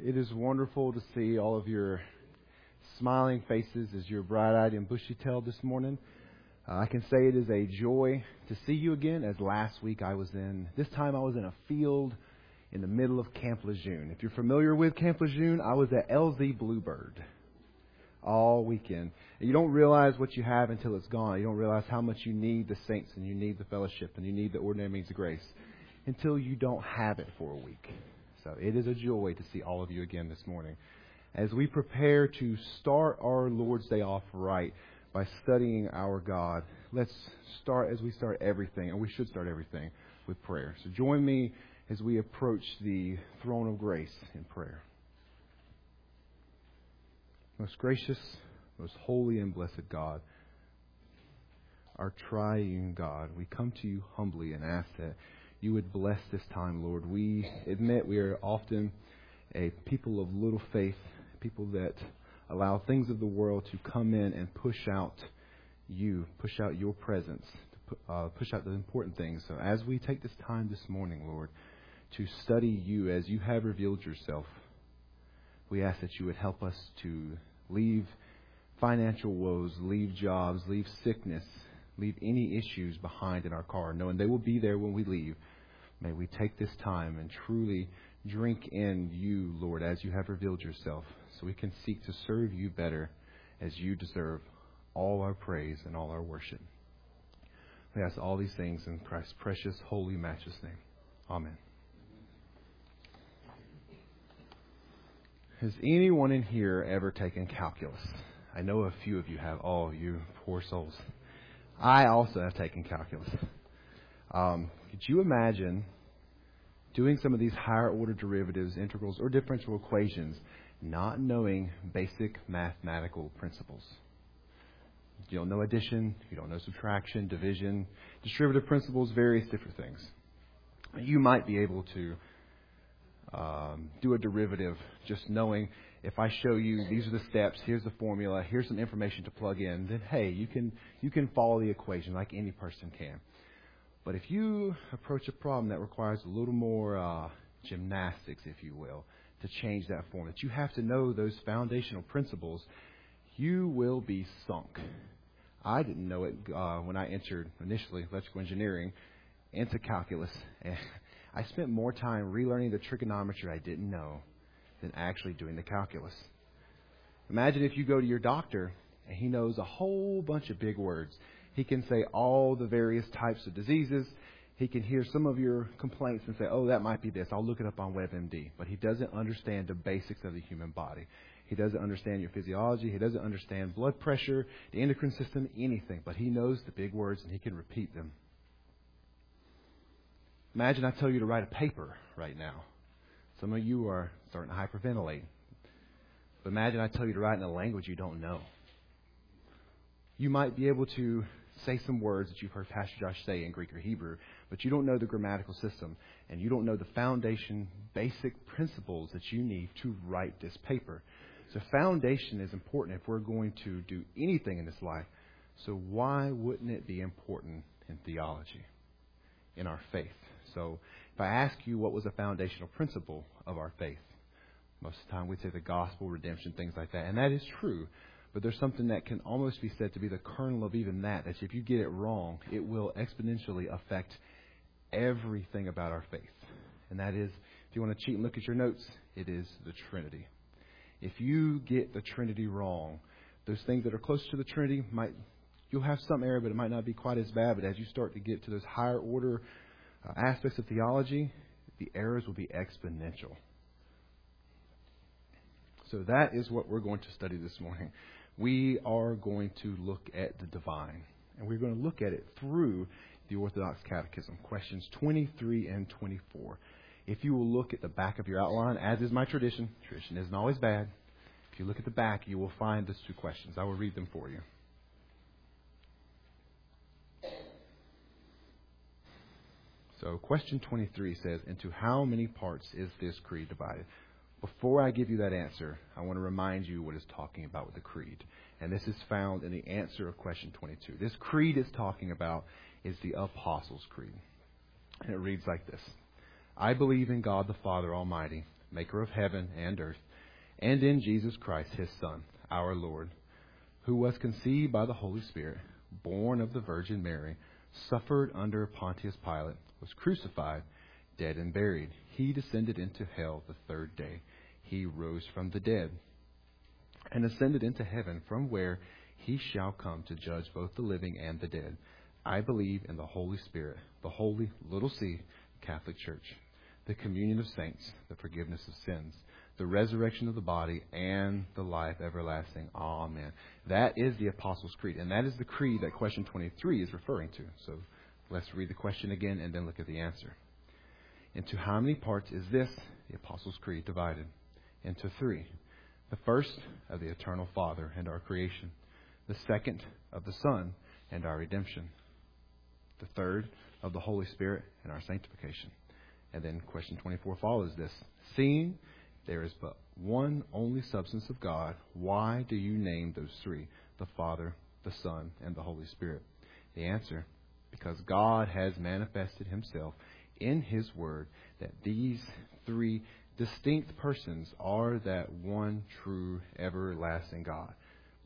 It is wonderful to see all of your smiling faces as you're bright-eyed and bushy-tailed this morning. I can say it is a joy to see you again, as last week this time I was in a field in the middle of Camp Lejeune. If you're familiar with Camp Lejeune, I was at LZ Bluebird all weekend. And you don't realize what you have until it's gone. You don't realize how much you need the saints and you need the fellowship and you need the ordinary means of grace until you don't have it for a week. So it is a joy to see all of you again this morning. As we prepare to start our Lord's Day off right by studying our God, let's start as we start everything, and we should start everything, with prayer. So join me as we approach the throne of grace in prayer. Most gracious, most holy and blessed God, our triune God, we come to you humbly and ask that you would bless this time, Lord. We admit we are often a people of little faith, people that allow things of the world to come in and push out you, push out your presence, push out the important things. So as we take this time this morning, Lord, to study you as you have revealed yourself, we ask that you would help us to leave financial woes, leave jobs, leave sickness, leave any issues behind in our car, knowing they will be there when we leave. May we take this time and truly drink in you, Lord, as you have revealed yourself, so we can seek to serve you better as you deserve all our praise and all our worship. We ask all these things in Christ's precious, holy, matchless name. Amen. Has anyone in here ever taken calculus? I know a few of you have. Oh, you poor souls. I also have taken calculus. Could you imagine doing some of these higher order derivatives, integrals, or differential equations, not knowing basic mathematical principles? You don't know addition, you don't know subtraction, division, distributive principles, various different things. You might be able to do a derivative just knowing if I show you these are the steps, here's the formula, here's some information to plug in, then hey, you can follow the equation like any person can. But if you approach a problem that requires a little more gymnastics, if you will, to change that form, that you have to know those foundational principles, you will be sunk. I didn't know it when I entered initially electrical engineering into calculus. And I spent more time relearning the trigonometry I didn't know than actually doing the calculus. Imagine if you go to your doctor and he knows a whole bunch of big words. He can say all the various types of diseases. He can hear some of your complaints and say, oh, that might be this. I'll look it up on WebMD. But he doesn't understand the basics of the human body. He doesn't understand your physiology. He doesn't understand blood pressure, the endocrine system, anything. But he knows the big words and he can repeat them. Imagine I tell you to write a paper right now. Some of you are starting to hyperventilate. But imagine I tell you to write in a language you don't know. You might be able to say some words that you've heard Pastor Josh say in Greek or Hebrew, but you don't know the grammatical system, and you don't know the foundation, basic principles that you need to write this paper. So foundation is important if we're going to do anything in this life. So why wouldn't it be important in theology, in our faith? So if I ask you what was a foundational principle of our faith, most of the time we'd say the gospel, redemption, things like that. And that is true. But there's something that can almost be said to be the kernel of even that if you get it wrong, it will exponentially affect everything about our faith. And that is, if you want to cheat and look at your notes, it is the Trinity. If you get the Trinity wrong, those things that are close to the Trinity, you'll have some error, but it might not be quite as bad. But as you start to get to those higher order aspects of theology, the errors will be exponential. So that is what we're going to study this morning. We are going to look at the divine, and we're going to look at it through the Orthodox Catechism, questions 23 and 24. If you will look at the back of your outline, as is my tradition isn't always bad. If you look at the back, you will find those two questions. I will read them for you. So question 23 says, into how many parts is this creed divided? Before I give you that answer, I want to remind you what it's talking about with the creed. And this is found in the answer of question 22. This creed is talking about is the Apostles' Creed. And it reads like this. I believe in God the Father Almighty, maker of heaven and earth, and in Jesus Christ, his Son, our Lord, who was conceived by the Holy Spirit, born of the Virgin Mary, suffered under Pontius Pilate, was crucified, dead and buried. He descended into hell the third day. He rose from the dead and ascended into heaven, from where he shall come to judge both the living and the dead. I believe in the Holy Spirit, the holy, little c, Catholic Church, the communion of saints, the forgiveness of sins, the resurrection of the body, and the life everlasting. Amen. That is the Apostles' Creed, and that is the creed that question 23 is referring to. So let's read the question again and then look at the answer. Into how many parts is this, the Apostles' Creed, divided? Into three. The first, of the eternal Father and our creation. The second, of the Son and our redemption. The third, of the Holy Spirit and our sanctification. And then question 24 follows this. Seeing there is but one only substance of God, why do you name those three? The Father, the Son, and the Holy Spirit. The answer, because God has manifested himself in his word that these three distinct persons are that one true everlasting God.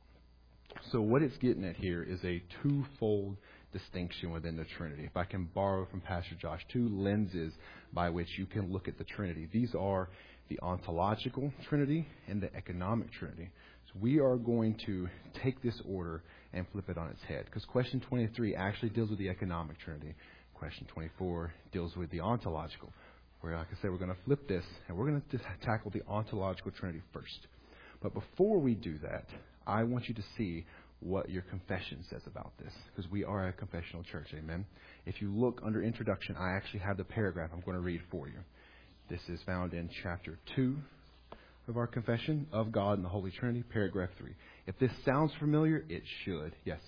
So what it's getting at here is a twofold distinction within the Trinity. If I can borrow from Pastor Josh, two lenses by which you can look at the Trinity. These are the ontological Trinity and the economic Trinity. So we are going to take this order and flip it on its head, because question 23 actually deals with the economic Trinity. Question 24 deals with the ontological. Where, like I said, we're going to flip this, and we're going to tackle the ontological Trinity first. But before we do that, I want you to see what your confession says about this, because we are a confessional church, amen? If you look under introduction, I actually have the paragraph I'm going to read for you. This is found in chapter 2 of our confession of God and the Holy Trinity, paragraph 3. If this sounds familiar, it should. Yes?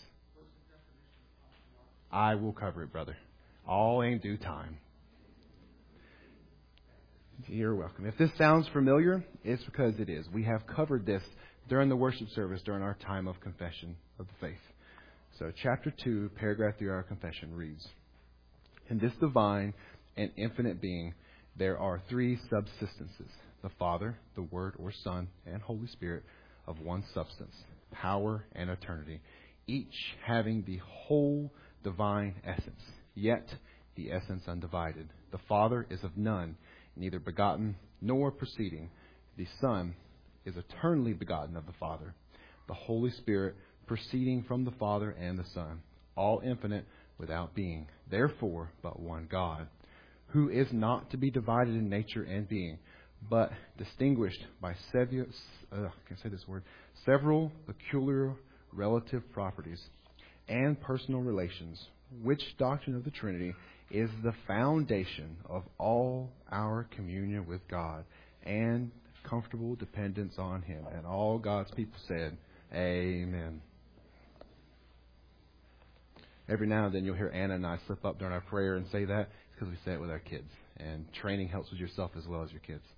I will cover it, brother. All in due time. You're welcome. If this sounds familiar, it's because it is. We have covered this during the worship service, during our time of confession of the faith. So chapter 2, paragraph 3 of our confession reads, in this divine and infinite being, there are three subsistences, the Father, the Word or Son, and Holy Spirit of one substance, power and eternity, each having the whole divine essence, yet the essence undivided. The Father is of none, neither begotten nor proceeding. The Son is eternally begotten of the Father. The Holy Spirit proceeding from the Father and the Son, all infinite without being, therefore but one God, who is not to be divided in nature and being, but distinguished by several peculiar relative properties and personal relations, which doctrine of the Trinity is the foundation of all our communion with God and comfortable dependence on him. And all God's people said, amen. Every now and then you'll hear Anna and I slip up during our prayer and say that. It's because we say it with our kids. And training helps with yourself as well as your kids.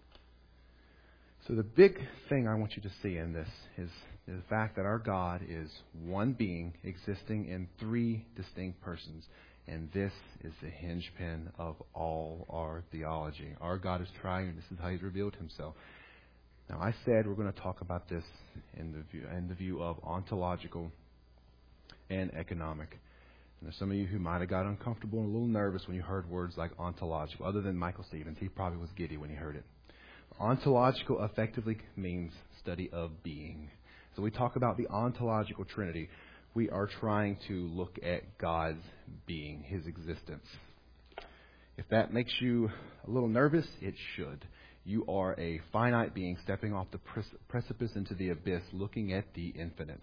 So the big thing I want you to see in this is the fact that our God is one being existing in three distinct persons. And this is the hinge pin of all our theology. Our God is triune. This is how he's revealed himself. Now, I said we're going to talk about this in the view of ontological and economic. And there's some of you who might have got uncomfortable and a little nervous when you heard words like ontological. Other than Michael Stevens, he probably was giddy when he heard it. Ontological effectively means study of being. So we talk about the ontological Trinity. We are trying to look at God's being, his existence. If that makes you a little nervous, it should. You are a finite being stepping off the precipice into the abyss, looking at the infinite.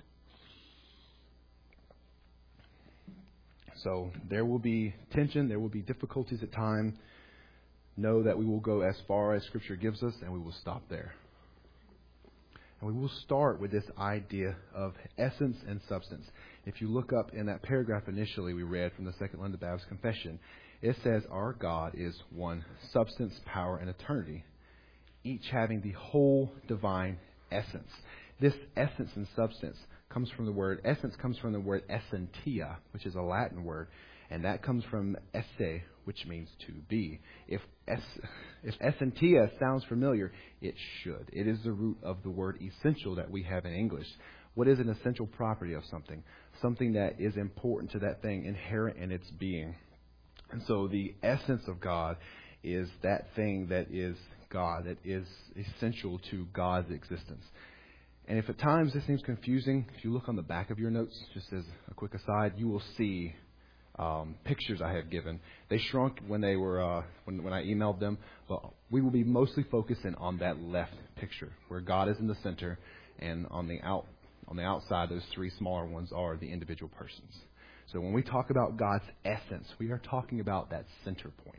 So there will be tension, there will be difficulties at times. Know that we will go as far as Scripture gives us, and we will stop there. And we will start with this idea of essence and substance. If you look up in that paragraph initially we read from the Second London Baptist Confession, it says our God is one substance, power, and eternity, each having the whole divine essence. This essence and substance comes from the word essentia, which is a Latin word, and that comes from esse, which means to be. If essentia sounds familiar, it should. It is the root of the word essential that we have in English. What is an essential property of something? Something that is important to that thing, inherent in its being. And so the essence of God is that thing that is God, that is essential to God's existence. And if at times this seems confusing, if you look on the back of your notes, just as a quick aside, you will see pictures I have given. They shrunk when they were when I emailed them, but we will be mostly focusing on that left picture where God is in the center, and on the outside, those three smaller ones are the individual persons. So when we talk about God's essence, we are talking about that center point.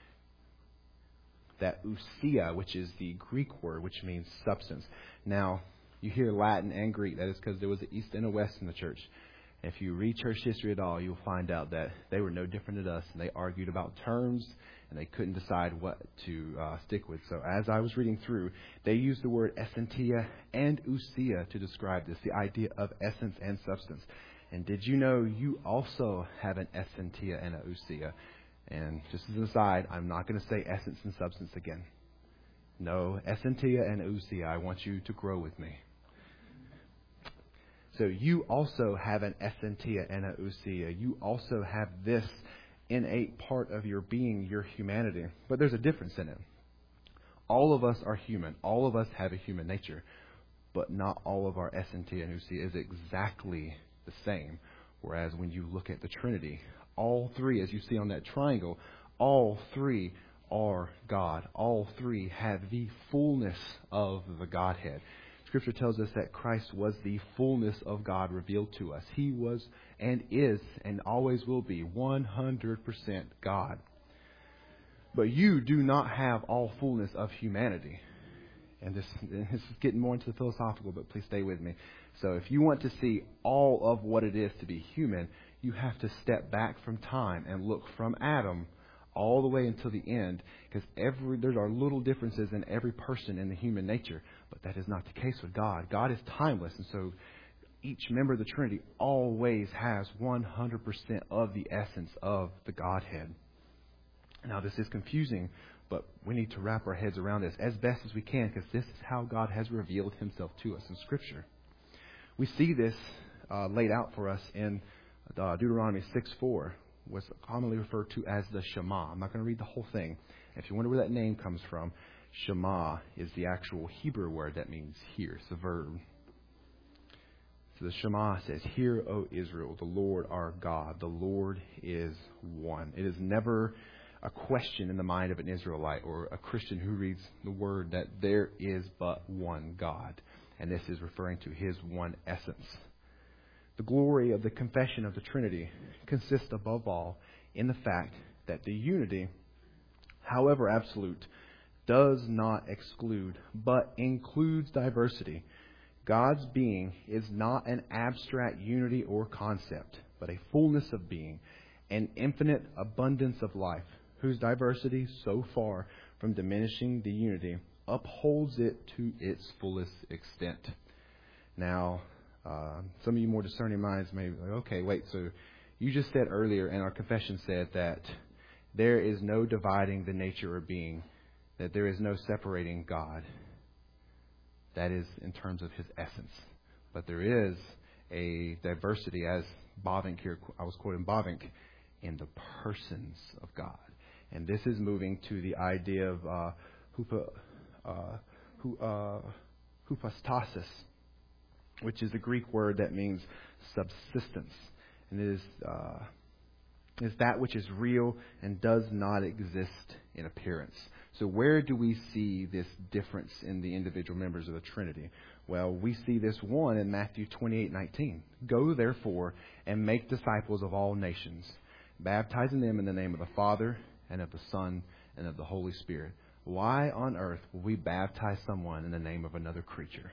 That ousia, which is the Greek word, which means substance. Now, you hear Latin and Greek. That is because there was an East and a West in the church. If you read church history at all, you'll find out that they were no different than us, and they argued about terms, and they couldn't decide what to stick with. So as I was reading through, they used the word essentia and ousia to describe this, the idea of essence and substance. And did you know you also have an essentia and an ousia? And just as an aside, I'm not going to say essence and substance again. No, essentia and ousia. I want you to grow with me. So you also have an essentia and an ousia. You also have this innate part of your being, your humanity. But there's a difference in it. All of us are human. All of us have a human nature. But not all of our essentia and ousia is exactly the same. Whereas when you look at the Trinity, all three, as you see on that triangle, all three are God. All three have the fullness of the Godhead. Scripture tells us that Christ was the fullness of God revealed to us. He was and is and always will be 100% God. But you do not have all fullness of humanity. And this is getting more into the philosophical, but please stay with me. So if you want to see all of what it is to be human, you have to step back from time and look from Adam all the way until the end, because there are little differences in every person in the human nature, but that is not the case with God. God is timeless, and so each member of the Trinity always has 100% of the essence of the Godhead. Now, this is confusing, but we need to wrap our heads around this as best as we can, because this is how God has revealed Himself to us in Scripture. We see this laid out for us in Deuteronomy 6:4, was commonly referred to as the Shema. I'm not going to read the whole thing. If you wonder where that name comes from, Shema is the actual Hebrew word that means hear. It's a verb. So the Shema says, "Hear, O Israel, the Lord our God, the Lord is one." It is never a question in the mind of an Israelite or a Christian who reads the word that there is but one God. And this is referring to His one essence. The glory of the confession of the Trinity consists above all in the fact that the unity, however absolute, does not exclude but includes diversity. God's being is not an abstract unity or concept, but a fullness of being, an infinite abundance of life, whose diversity, so far from diminishing the unity, upholds it to its fullest extent. Now, some of you more discerning minds may be like, okay, wait, so you just said earlier, and our confession said that there is no dividing the nature or being, that there is no separating God. That is in terms of His essence. But there is a diversity, as Bavinck here, I was quoting Bavinck, in the persons of God. And this is moving to the idea of hypostasis, which is the Greek word that means subsistence. And it is that which is real and does not exist in appearance. So where do we see this difference in the individual members of the Trinity? Well, we see this one in Matthew 28:19. "Go therefore and make disciples of all nations, baptizing them in the name of the Father and of the Son and of the Holy Spirit." Why on earth will we baptize someone in the name of another creature?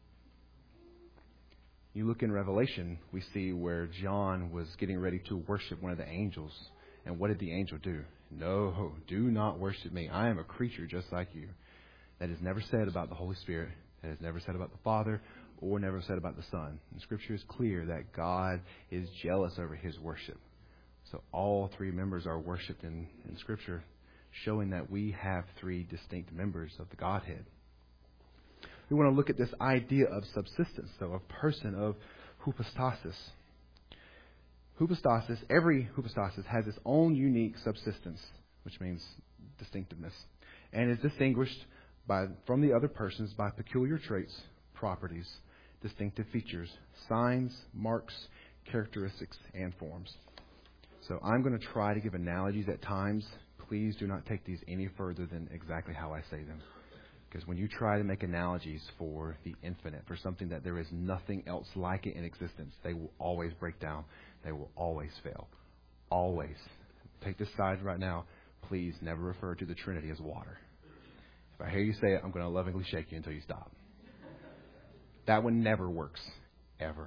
You look in Revelation, we see where John was getting ready to worship one of the angels. And what did the angel do? "No, do not worship me. I am a creature just like you." That is never said about the Holy Spirit. That is never said about the Father or never said about the Son. And Scripture is clear that God is jealous over his worship. So all three members are worshipped in Scripture, showing that we have three distinct members of the Godhead. We want to look at this idea of subsistence, though, of person, of hypostasis. Hypostasis, every hypostasis has its own unique subsistence, which means distinctiveness, and is distinguished from the other persons by peculiar traits, properties, distinctive features, signs, marks, characteristics, and forms. So I'm going to try to give analogies at times. Please do not take these any further than exactly how I say them. Because when you try to make analogies for the infinite, for something that there is nothing else like it in existence, they will always break down. They will always fail. Always. Take this side right now. Please never refer to the Trinity as water. If I hear you say it, I'm going to lovingly shake you until you stop. That one never works. Ever.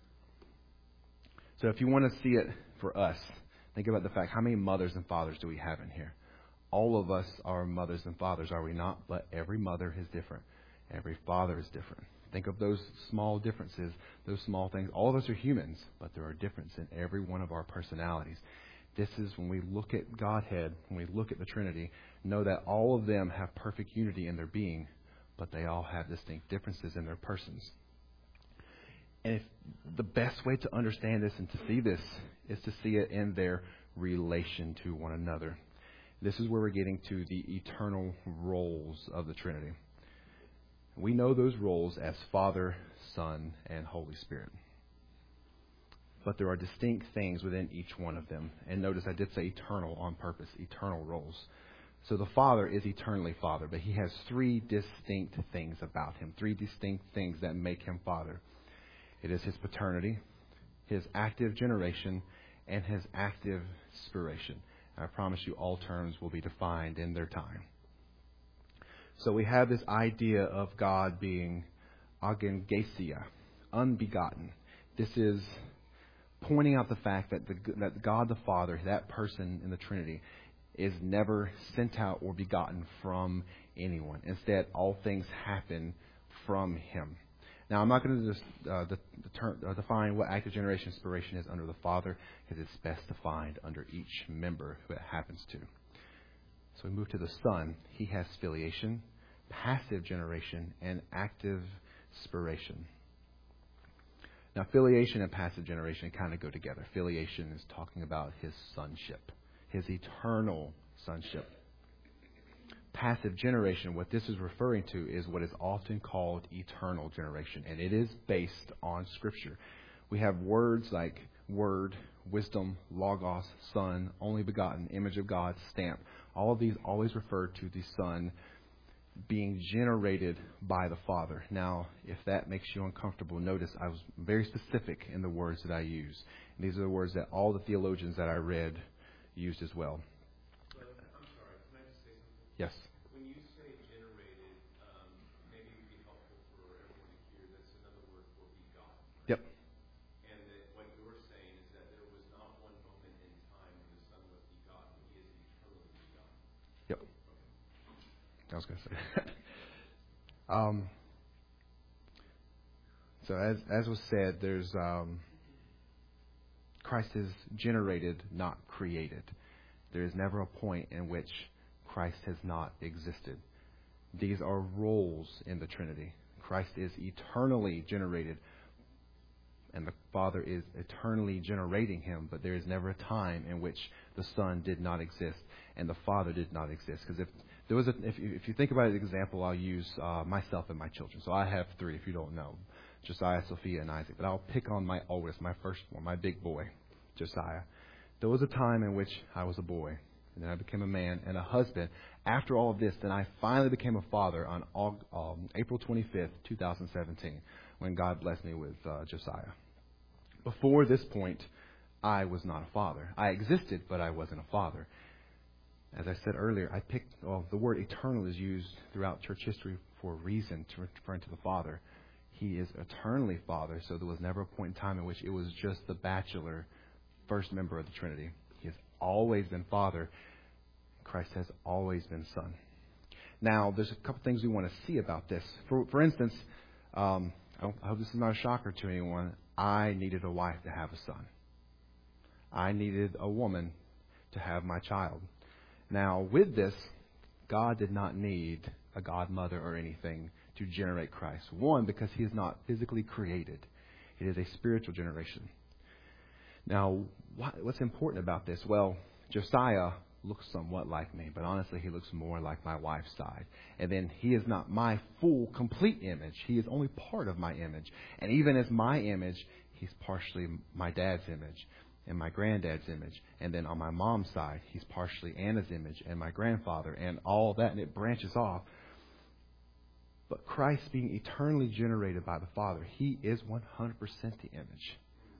So if you want to see it for us, think about the fact, how many mothers and fathers do we have in here? All of us are mothers and fathers, are we not? But every mother is different. Every father is different. Think of those small differences, those small things. All of us are humans, but there are differences in every one of our personalities. This is when we look at Godhead, when we look at the Trinity, know that all of them have perfect unity in their being, but they all have distinct differences in their persons. And if the best way to understand this and to see this is to see it in their relation to one another. This is where we're getting to the eternal roles of the Trinity. We know those roles as Father, Son, and Holy Spirit. But there are distinct things within each one of them. And notice I did say eternal on purpose, eternal roles. So the Father is eternally Father, but he has three distinct things about him, three distinct things that make him Father. It is his paternity, his active generation, and his active spiration. I promise you all terms will be defined in their time. So we have this idea of God being agengesia, unbegotten. This is pointing out the fact that God the Father, that person in the Trinity, is never sent out or begotten from anyone. Instead, all things happen from him. Now, I'm not going to just define what active generation spiration is under the Father, because it's best defined under each member who it happens to. So we move to the Son. He has filiation, passive generation, and active spiration. Now, filiation and passive generation kind of go together. Filiation is talking about his sonship, his eternal sonship. Passive generation, what this is referring to, is what is often called eternal generation, and it is based on Scripture. We have words like word, wisdom, logos, son, only begotten, image of God, stamp. All of these always refer to the Son being generated by the Father. Now, if that makes you uncomfortable, notice I was very specific in the words that I use. And these are the words that all the theologians that I read used as well. I'm sorry, can I just say something? Yes. When you say generated, maybe it would be helpful for everyone to hear that's another word for begotten. Right? Yep. And that what you're saying is that there was not one moment in time when the Son was begotten. He is eternally begotten. Yep. I was going to say. So as was said, there's Christ is generated, not created. There is never a point in which Christ has not existed. These are roles in the Trinity. Christ is eternally generated, and the Father is eternally generating him, but there is never a time in which the Son did not exist and the Father did not exist. Because if you think about an example, I'll use myself and my children. So I have three, if you don't know, Josiah, Sophia, and Isaac. But I'll pick on my oldest, my firstborn, my big boy, Josiah. There was a time in which I was a boy, and then I became a man and a husband. After all of this, then I finally became a father on April 25th, 2017, when God blessed me with Josiah. Before this point, I was not a father. I existed, but I wasn't a father. As I said earlier, the word eternal is used throughout church history for a reason, to referring to the Father. He is eternally Father, so there was never a point in time in which it was just the bachelor first member of the Trinity. He has always been Father. Christ has always been Son. Now, there's a couple things we want to see about this. For instance, I I hope this is not a shocker to anyone. I needed a wife to have a son. I needed a woman to have my child. Now, with this, God did not need a godmother or anything to generate Christ. One, because he is not physically created. It is a spiritual generation. Now, what's important about this? Well, Josiah looks somewhat like me, but honestly, he looks more like my wife's side. And then he is not my full, complete image. He is only part of my image. And even as my image, he's partially my dad's image and my granddad's image. And then on my mom's side, he's partially Anna's image and my grandfather and all that, and it branches off. But Christ being eternally generated by the Father, he is 100% the image.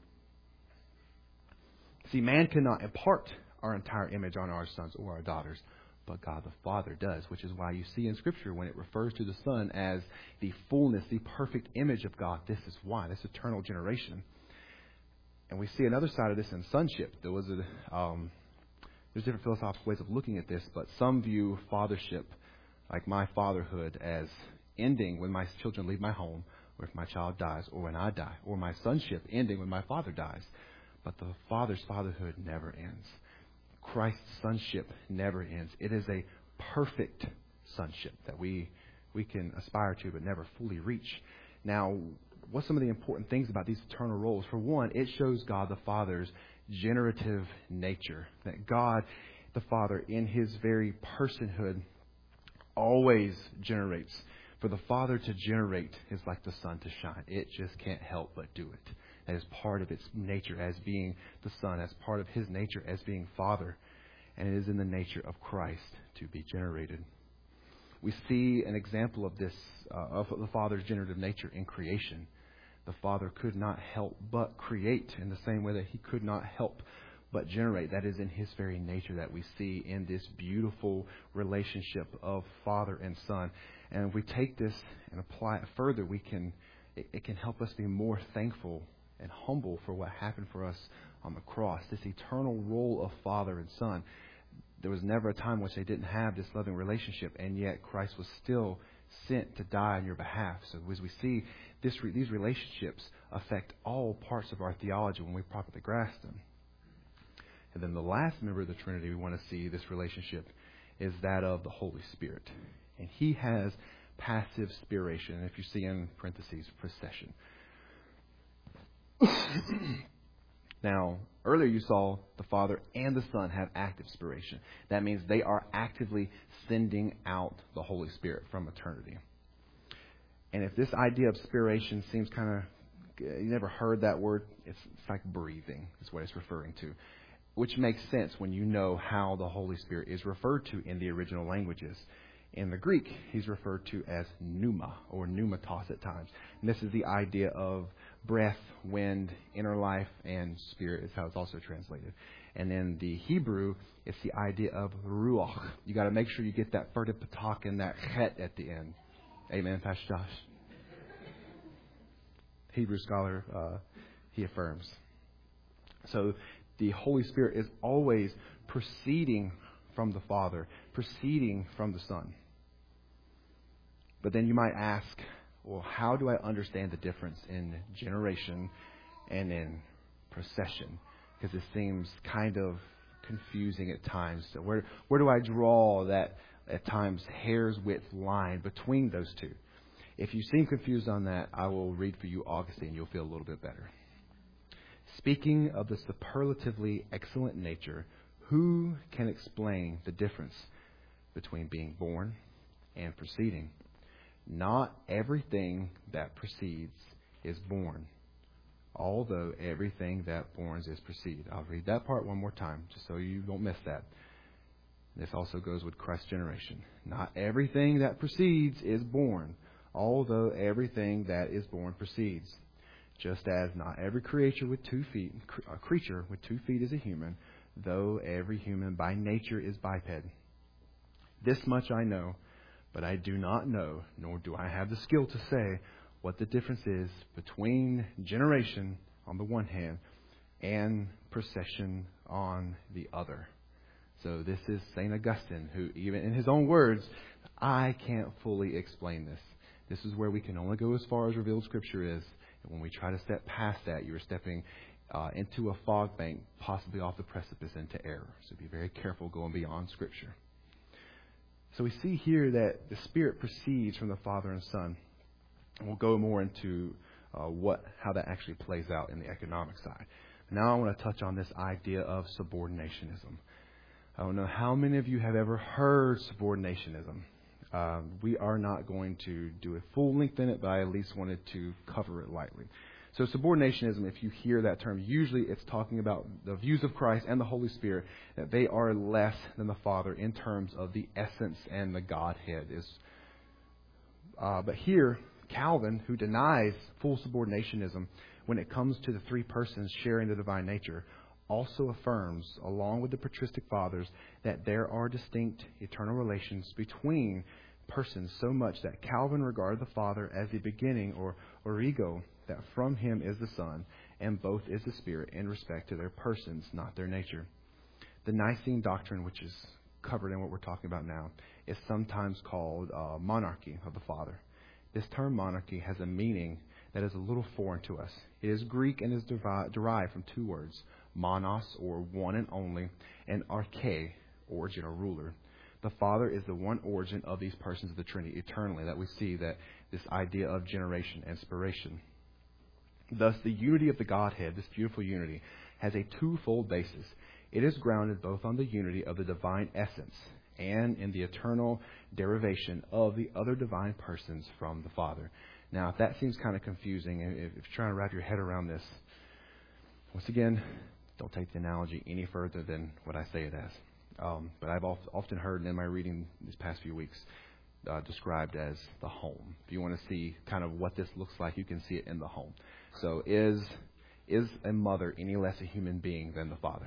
See, man cannot impart our entire image on our sons or our daughters, but God the Father does, which is why you see in Scripture when it refers to the Son as the fullness, the perfect image of God, this is why, this eternal generation. And we see another side of this in sonship. There's different philosophical ways of looking at this, but some view fathership, like my fatherhood, as ending when my children leave my home, or if my child dies, or when I die, or my sonship ending when my father dies. But the Father's fatherhood never ends. Christ's sonship never ends. It is a perfect sonship that we can aspire to but never fully reach. Now, what's some of the important things about these eternal roles? For one, it shows God the Father's generative nature. That God the Father, in his very personhood, always generates. For the Father to generate is like the sun to shine. It just can't help but do it. That is part of its nature as being the Son, as part of his nature as being Father. And it is in the nature of Christ to be generated. We see an example of this, of the Father's generative nature in creation. The Father could not help but create in the same way that he could not help but generate. That is in his very nature that we see in this beautiful relationship of Father and Son. And if we take this and apply it further, it can help us be more thankful and humble for what happened for us on the cross. This eternal role of Father and Son. There was never a time in which they didn't have this loving relationship, and yet Christ was still sent to die on your behalf. So as we see, these relationships affect all parts of our theology when we properly grasp them. And then the last member of the Trinity we want to see this relationship is that of the Holy Spirit. And he has passive spiration. And if you see in parentheses, procession. Now, earlier you saw the Father and the Son have active spiration. That means they are actively sending out the Holy Spirit from eternity. And if this idea of spiration seems kind of, you never heard that word, it's like breathing is what it's referring to. Which makes sense when you know how the Holy Spirit is referred to in the original languages. In the Greek, he's referred to as pneuma or pneumatos at times. And this is the idea of breath, wind, inner life, and spirit is how it's also translated. And in the Hebrew, it's the idea of ruach. You got to make sure you get that furtive patak and that chet at the end. Amen, Pastor Josh. Hebrew scholar, he affirms. So the Holy Spirit is always proceeding from the Father, proceeding from the Son. But then you might ask, well, how do I understand the difference in generation and in procession? Because it seems kind of confusing at times. So where do I draw that, at times, hair's width line between those two? If you seem confused on that, I will read for you Augustine. You'll feel a little bit better. Speaking of the superlatively excellent nature, who can explain the difference between being born and proceeding? Not everything that proceeds is born, although everything that borns is proceed. I'll read that part one more time, just so you don't miss that. This also goes with Christ's generation. Not everything that proceeds is born, although everything that is born proceeds. Just as not every creature with 2 feet is a human, though every human by nature is biped. This much I know, but I do not know, nor do I have the skill to say what the difference is between generation on the one hand and procession on the other. So this is St. Augustine, who even in his own words, I can't fully explain this. This is where we can only go as far as revealed Scripture is. And when we try to step past that, you're stepping into a fog bank, possibly off the precipice into error. So be very careful going beyond Scripture. So we see here that the Spirit proceeds from the Father and Son. And we'll go more into how that actually plays out in the economic side. Now I want to touch on this idea of subordinationism. I don't know how many of you have ever heard subordinationism. We are not going to do a full length in it, but I at least wanted to cover it lightly. So subordinationism, if you hear that term, usually it's talking about the views of Christ and the Holy Spirit, that they are less than the Father in terms of the essence and the Godhead. But here, Calvin, who denies full subordinationism when it comes to the three persons sharing the divine nature, also affirms, along with the patristic fathers, that there are distinct eternal relations between persons, so much that Calvin regarded the Father as the beginning, or origo, that from him is the Son, and both is the Spirit in respect to their persons, not their nature. The Nicene doctrine, which is covered in what we're talking about now, is sometimes called monarchy of the Father. This term monarchy has a meaning that is a little foreign to us. It is Greek and is derived from two words, monos, or one and only, and arche, origin or ruler. The Father is the one origin of these persons of the Trinity eternally, that we see that this idea of generation and spiration. Thus, the unity of the Godhead, this beautiful unity, has a twofold basis. It is grounded both on the unity of the divine essence and in the eternal derivation of the other divine persons from the Father. Now, if that seems kind of confusing, if you're trying to wrap your head around this, once again, don't take the analogy any further than what I say it as. But I've often heard in my reading these past few weeks described as the home. If you want to see kind of what this looks like, you can see it in the home. So is a mother any less a human being than the father?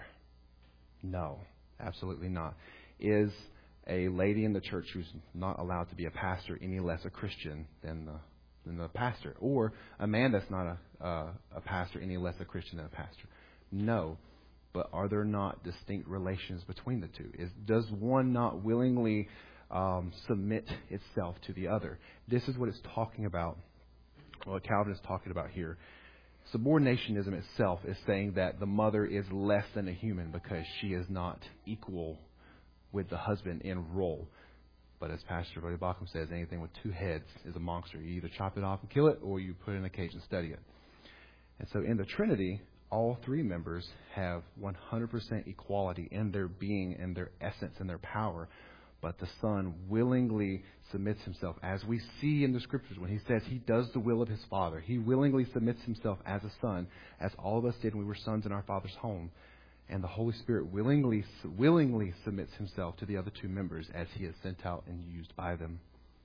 No, absolutely not. Is a lady in the church who's not allowed to be a pastor any less a Christian than the pastor? Or a man that's not a pastor any less a Christian than a pastor? No. But are there not distinct relations between the two? Does one not willingly submit itself to the other? This is what it's talking about, what Calvin is talking about here. Subordinationism itself is saying that the mother is less than a human because she is not equal with the husband in role. But as Pastor Buddy Bauckham says, anything with two heads is a monster. You either chop it off and kill it, or you put it in a cage and study it. And so in the Trinity, all three members have 100% equality in their being and their essence and their power. But the Son willingly submits himself, as we see in the Scriptures when he says he does the will of his Father. He willingly submits himself as a son, as all of us did when we were sons in our Father's home. And the Holy Spirit willingly submits himself to the other two members as he is sent out and used by them.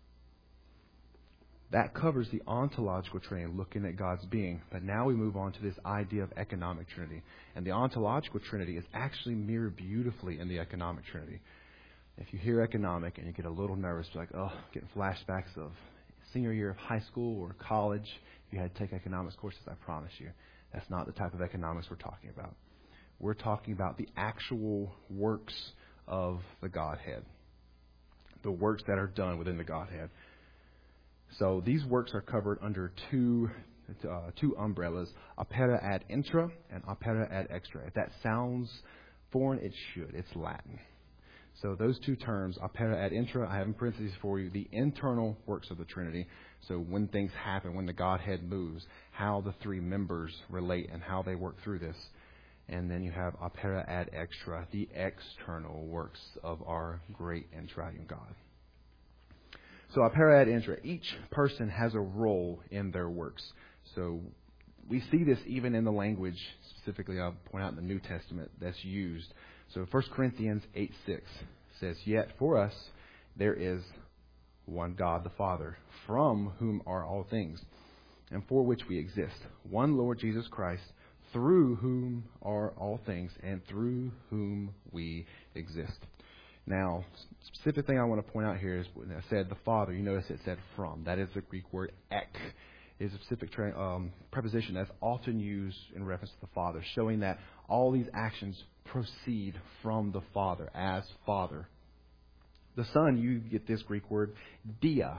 That covers the ontological Trinity, looking at God's being. But now we move on to this idea of economic Trinity. And the ontological Trinity is actually mirrored beautifully in the economic Trinity. If you hear economic and you get a little nervous, like, getting flashbacks of senior year of high school or college, if you had to take economics courses, I promise you, that's not the type of economics we're talking about. We're talking about the actual works of the Godhead, the works that are done within the Godhead. So these works are covered under two umbrellas, opera ad intra and opera ad extra. If that sounds foreign, it should. It's Latin. So those two terms, opera ad intra, I have in parentheses for you, the internal works of the Trinity. So when things happen, when the Godhead moves, how the three members relate and how they work through this. And then you have opera ad extra, the external works of our great and triune God. So opera ad intra, each person has a role in their works. So we see this even in the language, specifically I'll point out in the New Testament, that's used. So 1 Corinthians 8:6 says, "Yet for us there is one God the Father, from whom are all things, and for which we exist. One Lord Jesus Christ, through whom are all things, and through whom we exist." Now, specific thing I want to point out here is when I said the Father, you notice it said from. That is the Greek word ek. It is a specific preposition that's often used in reference to the Father, showing that all these actions proceed from the Father as Father. The Son, you get this Greek word dia,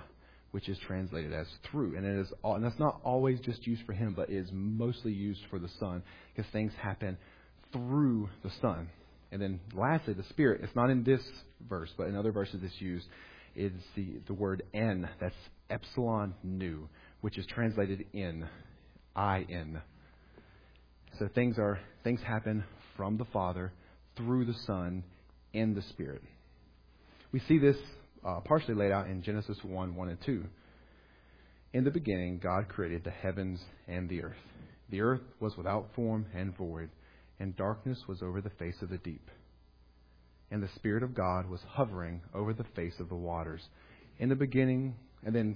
which is translated as through. And that's not always just used for Him, but is mostly used for the Son, because things happen through the Son. And then lastly, the Spirit. It's not in this verse, but in other verses it's used. It's the word en, that's epsilon nu, which is translated in, I-N. So things happen from the Father, through the Son, in the Spirit. We see this partially laid out in Genesis 1:1 and 2. In the beginning, God created the heavens and the earth. The earth was without form and void, and darkness was over the face of the deep. And the Spirit of God was hovering over the face of the waters. In the beginning, and then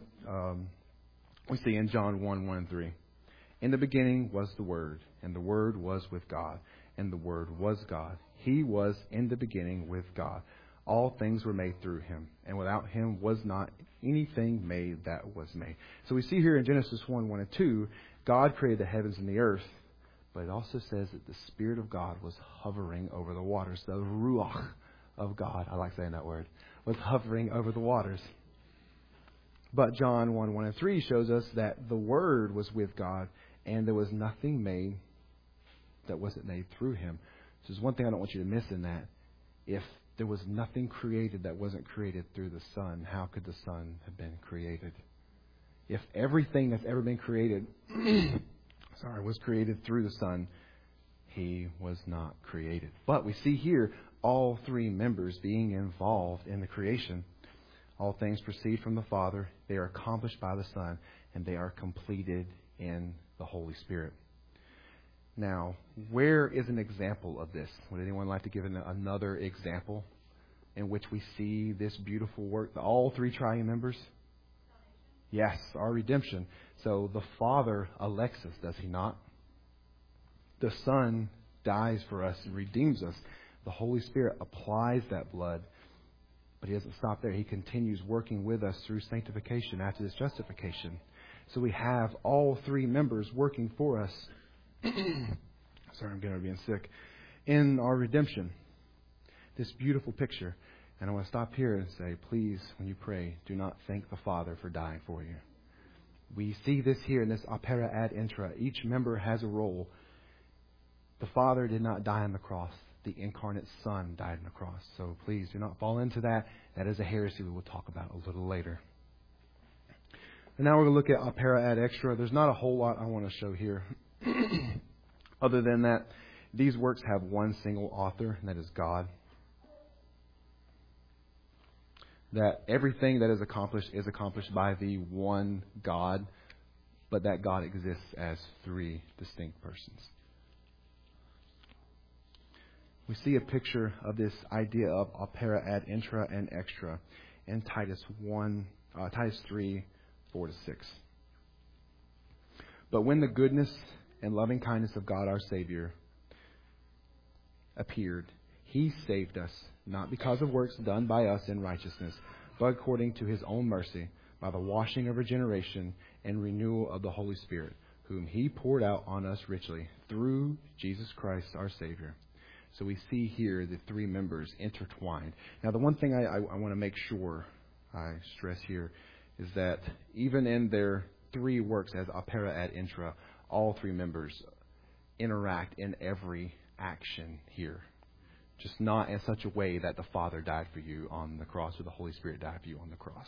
we see in John 1:1 and 3. In the beginning was the Word, and the Word was with God, and the Word was God. He was in the beginning with God. All things were made through Him, and without Him was not anything made that was made. So we see here in Genesis 1:1 and 2, God created the heavens and the earth, but it also says that the Spirit of God was hovering over the waters. The Ruach of God, I like saying that word, was hovering over the waters. But John 1:1 and 3 shows us that the Word was with God, and there was nothing made that wasn't made through Him. So there's one thing I don't want you to miss in that. If there was nothing created that wasn't created through the Son, how could the Son have been created? If everything that's ever been created was created through the Son, He was not created. But we see here all three members being involved in the creation. All things proceed from the Father. They are accomplished by the Son, and they are completed in the Holy Spirit. Now, where is an example of this? Would anyone like to give another example in which we see this beautiful work? All three triune members? Yes, our redemption. So the Father elects us, does He not? The Son dies for us and redeems us. The Holy Spirit applies that blood, but He doesn't stop there. He continues working with us through sanctification after this justification. So we have all three members working for us. Sorry, I'm getting over being sick. In our redemption. This beautiful picture. And I want to stop here and say, please, when you pray, do not thank the Father for dying for you. We see this here in this opera ad intra. Each member has a role. The Father did not die on the cross. The incarnate Son died on the cross. So please do not fall into that. That is a heresy we will talk about a little later. And now we're going to look at opera ad extra. There's not a whole lot I want to show here. Other than that, these works have one single author, and that is God. That everything that is accomplished by the one God, but that God exists as three distinct persons. We see a picture of this idea of opera ad intra and extra in Titus 3, 4-6. But when the goodness and loving kindness of God our Savior appeared, He saved us, not because of works done by us in righteousness, but according to His own mercy, by the washing of regeneration and renewal of the Holy Spirit, whom He poured out on us richly through Jesus Christ our Savior. So we see here the three members intertwined. Now, the one thing I want to make sure I stress here is that even in their three works as opera ad intra, all three members interact in every action here. Just not in such a way that the Father died for you on the cross or the Holy Spirit died for you on the cross.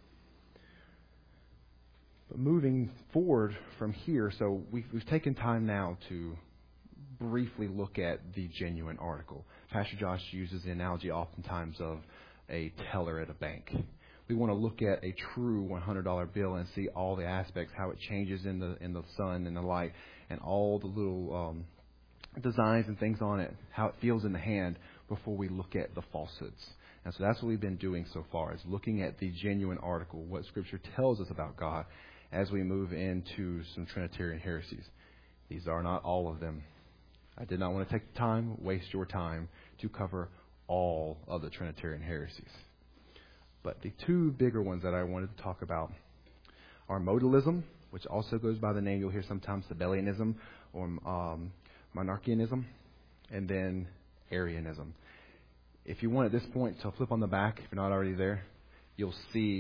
But moving forward from here, so we've taken time now to briefly look at the genuine article. Pastor Josh uses the analogy oftentimes of a teller at a bank. We want to look at a true $100 bill and see all the aspects, how it changes in the sun and the light, and all the little designs and things on it, how it feels in the hand before we look at the falsehoods. And so that's what we've been doing so far, is looking at the genuine article, what Scripture tells us about God, as we move into some Trinitarian heresies. These are not all of them. I did not want to take the time, waste your time, to cover all of the Trinitarian heresies. But the two bigger ones that I wanted to talk about are modalism, which also goes by the name you'll hear sometimes Sabellianism or Monarchianism, and then Arianism. If you want at this point to flip on the back, if you're not already there, you'll see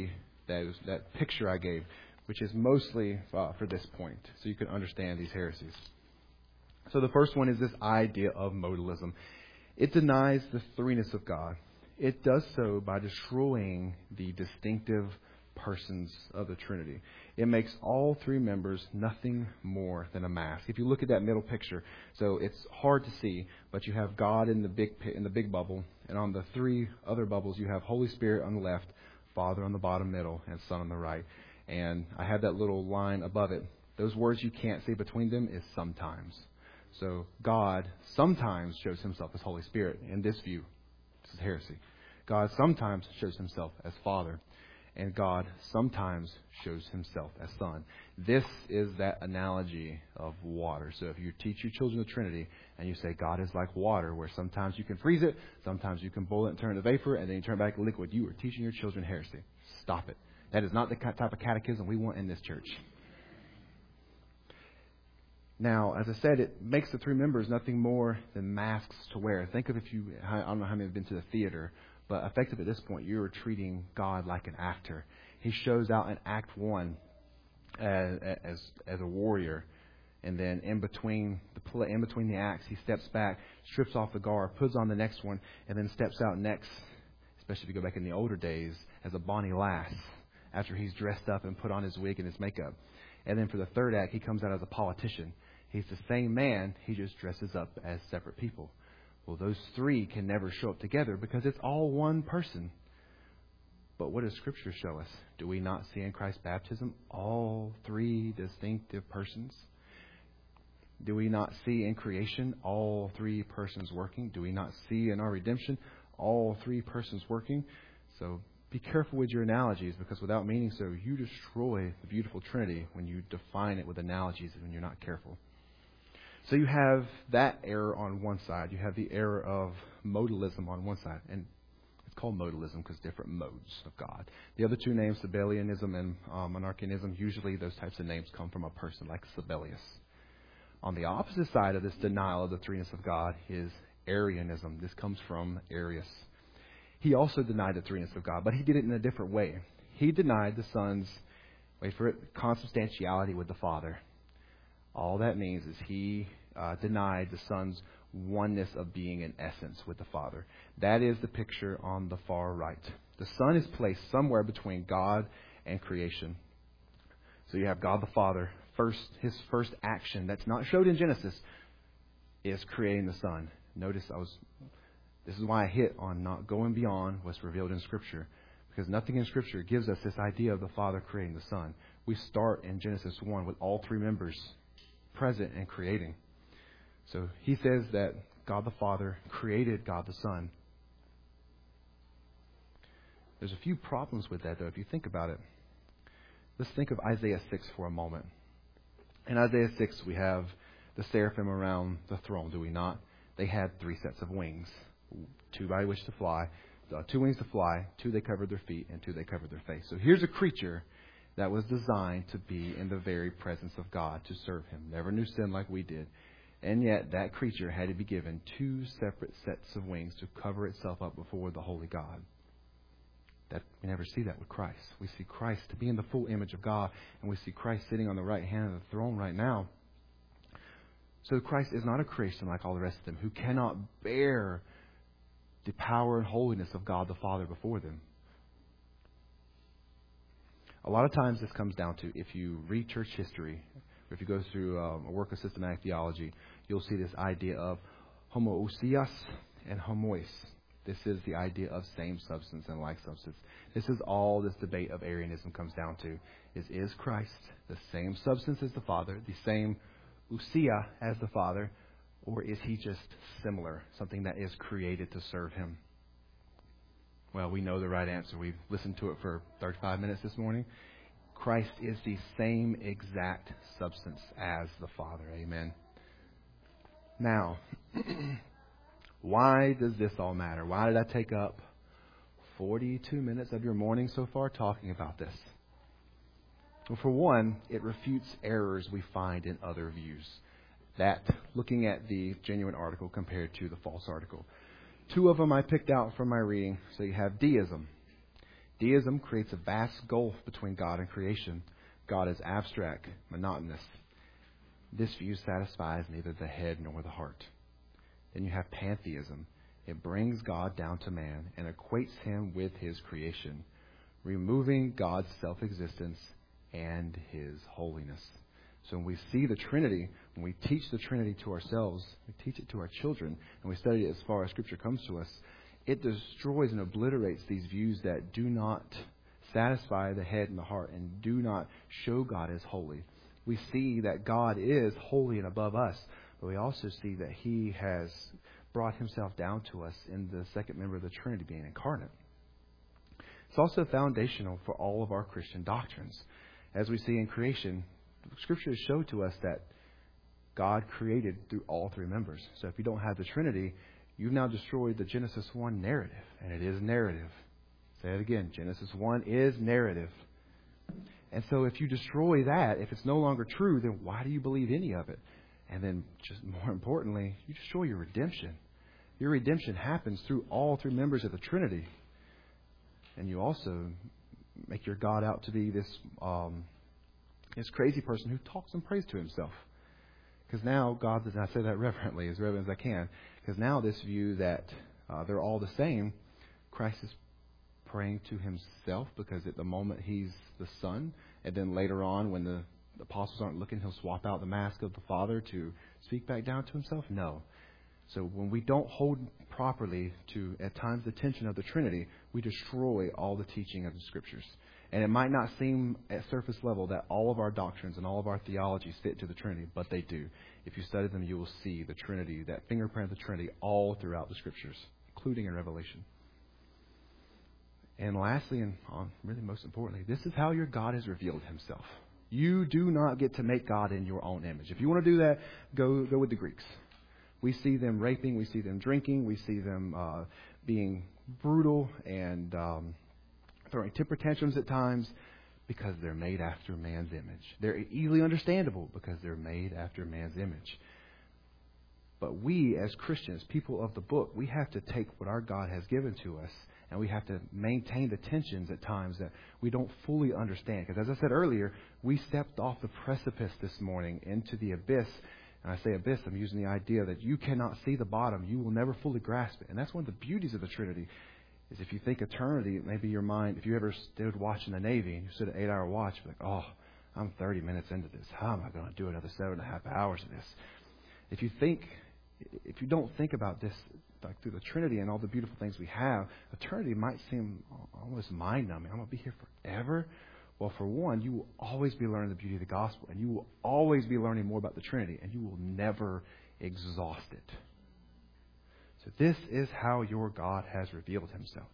that picture I gave, which is mostly for this point, so you can understand these heresies. So the first one is this idea of modalism. It denies the threeness of God. It does so by destroying the distinctive persons of the Trinity. It makes all three members nothing more than a mask. If you look at that middle picture, so it's hard to see, but you have God in the big bubble, and on the three other bubbles you have Holy Spirit on the left, Father on the bottom middle, and Son on the right. And I have that little line above it. Those words you can't see between them is sometimes. So God sometimes shows himself as Holy Spirit. In this view, this is heresy. God sometimes shows himself as Father. And God sometimes shows himself as Son. This is that analogy of water. So if you teach your children the Trinity and you say God is like water, where sometimes you can freeze it, sometimes you can boil it and turn it to vapor, and then you turn it back to liquid, you are teaching your children heresy. Stop it. That is not the type of catechism we want in this church. Now, as I said, it makes the three members nothing more than masks to wear. Think of I don't know how many have been to the theater, but effectively at this point, you're treating God like an actor. He shows out in Act 1 as a warrior, and then in between the acts, he steps back, strips off the garb, puts on the next one, and then steps out next, especially if you go back in the older days, as a bonny lass, after he's dressed up and put on his wig and his makeup. And then for the third act, he comes out as a politician. He's the same man, he just dresses up as separate people. Well, those three can never show up together because it's all one person. But what does Scripture show us? Do we not see in Christ's baptism all three distinctive persons? Do we not see in creation all three persons working? Do we not see in our redemption all three persons working? So be careful with your analogies, because without meaning so, you destroy the beautiful Trinity when you define it with analogies and when you're not careful. So you have that error on one side. You have the error of modalism on one side. And it's called modalism because different modes of God. The other two names, Sabellianism and Monarchianism, usually those types of names come from a person like Sabellius. On the opposite side of this denial of the threeness of God is Arianism. This comes from Arius. He also denied the threeness of God, but he did it in a different way. He denied the Son's, consubstantiality with the Father. All that means is he denied the Son's oneness of being in essence with the Father. That is the picture on the far right. The Son is placed somewhere between God and creation. So you have God the Father. His first action that's not showed in Genesis is creating the Son. Notice this is why I hit on not going beyond what's revealed in Scripture, because nothing in Scripture gives us this idea of the Father creating the Son. We start in Genesis 1 with all three members present and creating. So he says that God the Father created God the Son. There's a few problems with that, though, if you think about it. Let's think of Isaiah 6 for a moment. In Isaiah 6, we have the seraphim around the throne, do we not? They had three sets of wings, two by which to fly, 2 wings to fly, 2 they covered their feet, and 2 they covered their face. So here's a creature that was designed to be in the very presence of God, to serve him. Never knew sin like we did. And yet that creature had to be given 2 separate sets of wings to cover itself up before the holy God. That we never see that with Christ. We see Christ to be in the full image of God, and we see Christ sitting on the right hand of the throne right now. So Christ is not a creation like all the rest of them, who cannot bear the power and holiness of God the Father before them. A lot of times this comes down to, if you read church history, or if you go through a work of systematic theology, you'll see this idea of homoousios and homois. This is the idea of same substance and like substance. This is all this debate of Arianism comes down to. Is Christ the same substance as the Father, the same ousia as the Father, or is he just similar, something that is created to serve him? Well, we know the right answer. We've listened to it for 35 minutes this morning. Christ is the same exact substance as the Father. Amen. Now, why does this all matter? Why did I take up 42 minutes of your morning so far talking about this? Well, for one, it refutes errors we find in other views. That, looking at the genuine article compared to the false article. 2 of them I picked out from my reading. So you have deism. Deism creates a vast gulf between God and creation. God is abstract, monotonous. This view satisfies neither the head nor the heart. Then you have pantheism. It brings God down to man and equates him with his creation, removing God's self-existence and his holiness. So when we see the Trinity, when we teach the Trinity to ourselves, we teach it to our children, and we study it as far as Scripture comes to us, it destroys and obliterates these views that do not satisfy the head and the heart and do not show God as holy. We see that God is holy and above us, but we also see that he has brought himself down to us in the second member of the Trinity, being incarnate. It's also foundational for all of our Christian doctrines. As we see in creation, Scripture shows to us that God created through all three members. So if you don't have the Trinity, you've now destroyed the Genesis 1 narrative, and it is narrative. Say it again, Genesis 1 is narrative. And so if you destroy that, if it's no longer true, then why do you believe any of it? And then, just more importantly, you destroy your redemption. Your redemption happens through all three members of the Trinity. And you also make your God out to be this crazy person who talks and prays to himself. Because now God, and I say that reverently, as reverent as I can, because now this view that they're all the same, Christ is praying to himself because at the moment he's the Son, and then later on when the apostles aren't looking, he'll swap out the mask of the Father to speak back down to himself? No. So when we don't hold properly to, at times, the tension of the Trinity, we destroy all the teaching of the Scriptures. And it might not seem at surface level that all of our doctrines and all of our theologies fit to the Trinity, but they do. If you study them, you will see the Trinity, that fingerprint of the Trinity, all throughout the Scriptures, including in Revelation. And lastly, and really most importantly, this is how your God has revealed himself. You do not get to make God in your own image. If you want to do that, go with the Greeks. We see them raping, we see them drinking, we see them being brutal and throwing temper tantrums at times because they're made after man's image. They're easily understandable because they're made after man's image. But we, as Christians, people of the book, we have to take what our God has given to us, and we have to maintain the tensions at times that we don't fully understand. Because as I said earlier, we stepped off the precipice this morning into the abyss. And I say abyss, I'm using the idea that you cannot see the bottom. You will never fully grasp it. And that's one of the beauties of the Trinity, is if you think eternity, maybe your mind, if you ever stood watching the Navy and you stood an 8-hour watch, you're like, oh, I'm 30 minutes into this. How am I going to do another 7.5 hours of this? If you don't think about this, like through the Trinity and all the beautiful things we have, eternity might seem almost mind-numbing. I'm going to be here forever. Well, for one, you will always be learning the beauty of the gospel, and you will always be learning more about the Trinity, and you will never exhaust it. So this is how your God has revealed himself.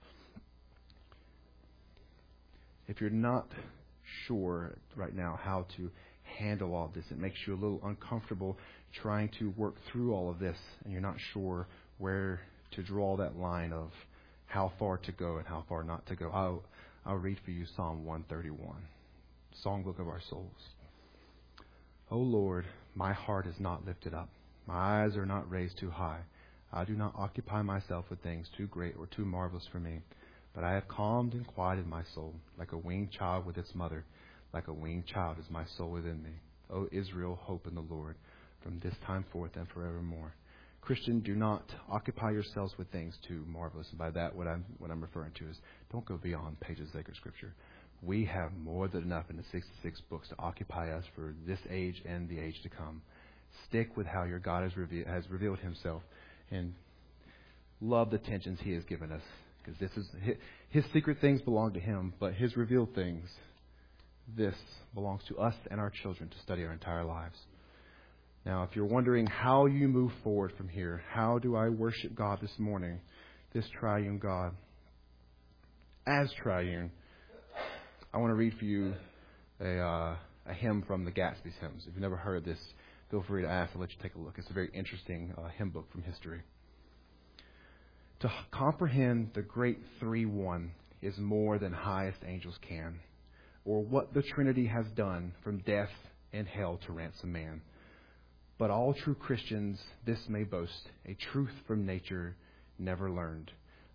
If you're not sure right now how to handle all of this, it makes you a little uncomfortable trying to work through all of this, and you're not sure where to draw that line of how far to go and how far not to go. I'll read for you Psalm 131, Songbook of our souls. O Lord, my heart is not lifted up. My eyes are not raised too high. I do not occupy myself with things too great or too marvelous for me. But I have calmed and quieted my soul, like a weaned child with its mother. Like a weaned child is my soul within me. O Israel, hope in the Lord, from this time forth and forevermore. Christian, do not occupy yourselves with things too marvelous. And by that, what I'm referring to is, don't go beyond pages of sacred Scripture. We have more than enough in the 66 books to occupy us for this age and the age to come. Stick with how your God has revealed himself, and love the tensions he has given us. Because this is his secret things belong to him, but his revealed things, this belongs to us and our children to study our entire lives. Now, if you're wondering how you move forward from here, how do I worship God this morning, this triune God? As triune, I want to read for you a hymn from the Gatsby's Hymns. If you've never heard this, feel free to ask. I'll let you take a look. It's a very interesting hymn book from history. To comprehend the great 3-1 is more than highest angels can, or what the Trinity has done from death and hell to ransom man. But all true Christians this may boast, a truth from nature never learned.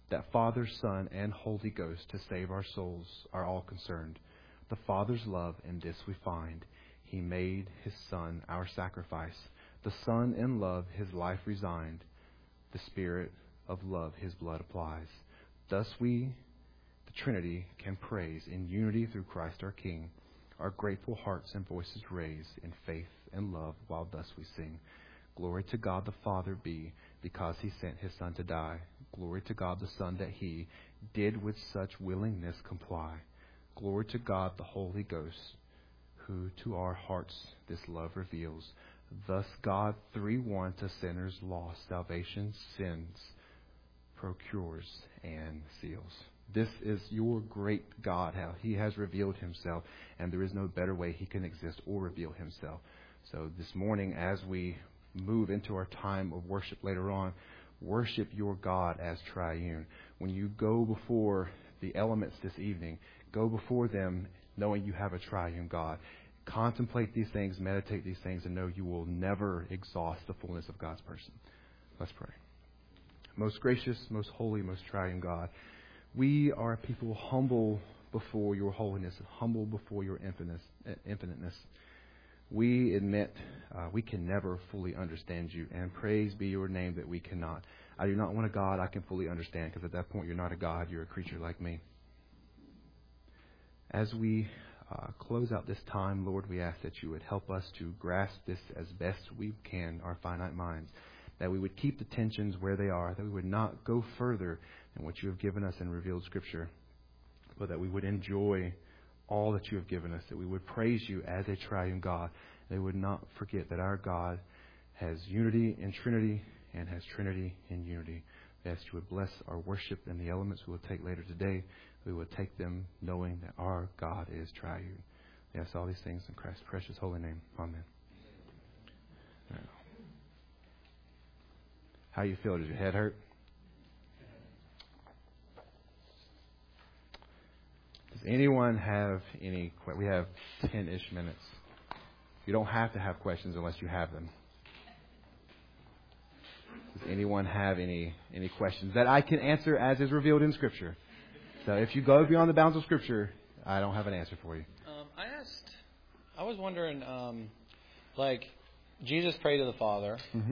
that Father, Son, and Holy Ghost to save our souls are all concerned. The Father's love in this we find. He made His Son our sacrifice. The Son in love His life resigned. The Spirit of love His blood applies. Thus we, the Trinity, can praise in unity through Christ our King. Our grateful hearts and voices raise in faith and love while thus we sing. Glory to God the Father be, because He sent His Son to die. Glory to God the Son that He did with such willingness comply. Glory to God the Holy Ghost, who to our hearts this love reveals. Thus God 3-1 to sinners lost, salvation sins procures and seals. This is your great God, how He has revealed Himself, and there is no better way He can exist or reveal Himself. So this morning, as we move into our time of worship later on, worship your God as triune. When you go before the elements this evening, go before them knowing you have a triune God. Contemplate these things, meditate these things, and know you will never exhaust the fullness of God's person. Let's pray. Most gracious, most holy, most triune God, we are a people humble before your holiness, humble before your infiniteness. We admit we can never fully understand you, and praise be your name that we cannot. I do not want a God I can fully understand, because at that point you're not a God, you're a creature like me. As we close out this time, Lord, we ask that you would help us to grasp this as best we can, our finite minds, that we would keep the tensions where they are, that we would not go further than what you have given us in revealed Scripture, but that we would enjoy all that you have given us, that we would praise you as a triune God. They would not forget that our God has unity in Trinity and has Trinity in unity. We ask you would bless our worship and the elements we will take later today. We will take them knowing that our God is triune. We ask all these things in Christ's precious holy name. Amen. Right. How you feel? Does your head hurt? Does anyone have any? We have 10-ish minutes. You don't have to have questions unless you have them. Does anyone have any questions that I can answer as is revealed in Scripture? So if you go beyond the bounds of Scripture, I don't have an answer for you. I was wondering, Jesus prayed to the Father. Mm-hmm.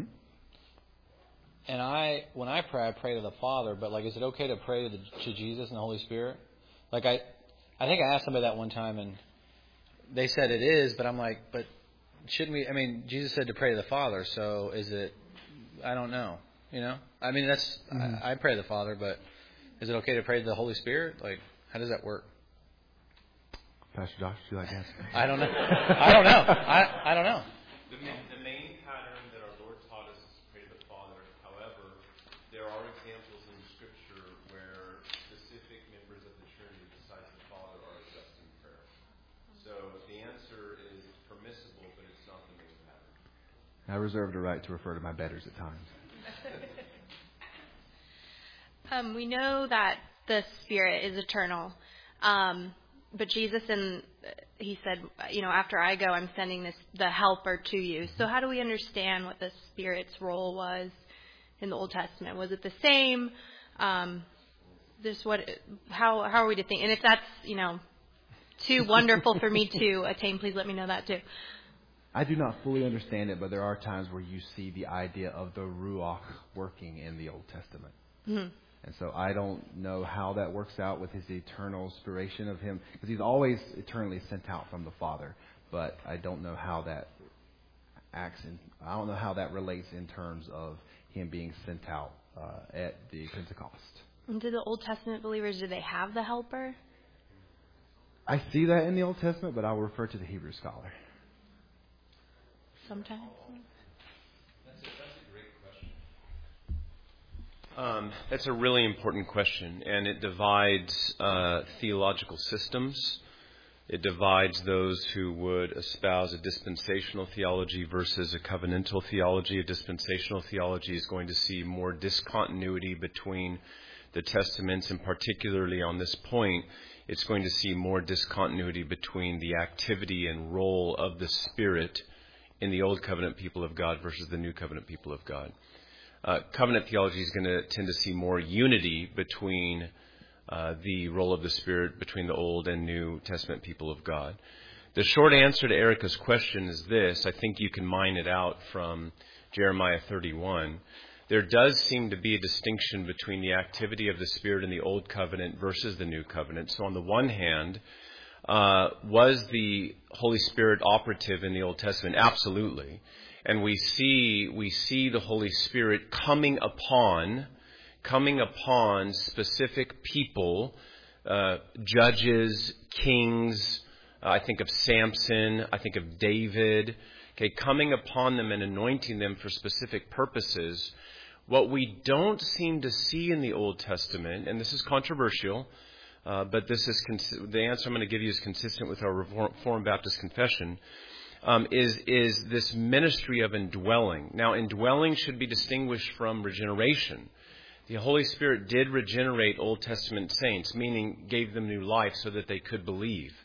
And when I pray to the Father, but is it okay to pray to Jesus and the Holy Spirit? I think I asked somebody that one time, and they said it is, but I'm like, but shouldn't we? I mean, Jesus said to pray to the Father, so is it? I don't know. I mean, that's I pray to the Father, but is it okay to pray to the Holy Spirit? How does that work? Pastor Josh, would you like to answer? I don't know. I don't know. The main pattern that our Lord taught us is to pray to the Father. However, there are examples in Scripture where specific members of the Trinity besides the Father are addressed in prayer. So the answer is permissible, but it's not the main pattern. I reserve the right to refer to my betters at times. We know that the Spirit is eternal. But Jesus, He said, after I go, I'm sending the Helper to you. So how do we understand what the Spirit's role was in the Old Testament? Was it the same? How are we to think? And if that's, too wonderful for me to attain, please let me know that too. I do not fully understand it, but there are times where you see the idea of the Ruach working in the Old Testament. Mm-hmm. And so I don't know how that works out with His eternal inspiration of Him, because He's always eternally sent out from the Father. But I don't know how that acts, I don't know how that relates in terms of Him being sent out at the Pentecost. And do the Old Testament believers, do they have the Helper? I see that in the Old Testament, but I will refer to the Hebrew scholar. Sometimes. That's a great question. That's a really important question, and it divides theological systems. It divides those who would espouse a dispensational theology versus a covenantal theology. A dispensational theology is going to see more discontinuity between the testaments, and particularly on this point, it's going to see more discontinuity between the activity and role of the Spirit in the Old Covenant people of God versus the New Covenant people of God. covenant theology is going to tend to see more unity between the role of the Spirit between the Old and New Testament people of God. The short answer to Erica's question is this. I think you can mine it out from Jeremiah 31. There does seem to be a distinction between the activity of the Spirit in the Old Covenant versus the New Covenant. So on the one hand, was the Holy Spirit operative in the Old Testament? Absolutely. And we see the Holy Spirit coming upon specific people, judges, kings. I think of Samson. I think of David. Okay, coming upon them and anointing them for specific purposes. What we don't seem to see in the Old Testament, and this is controversial, but this is the answer I'm going to give you is consistent with our Reformed Baptist confession, is this ministry of indwelling. Now, indwelling should be distinguished from regeneration. The Holy Spirit did regenerate Old Testament saints, meaning gave them new life so that they could believe.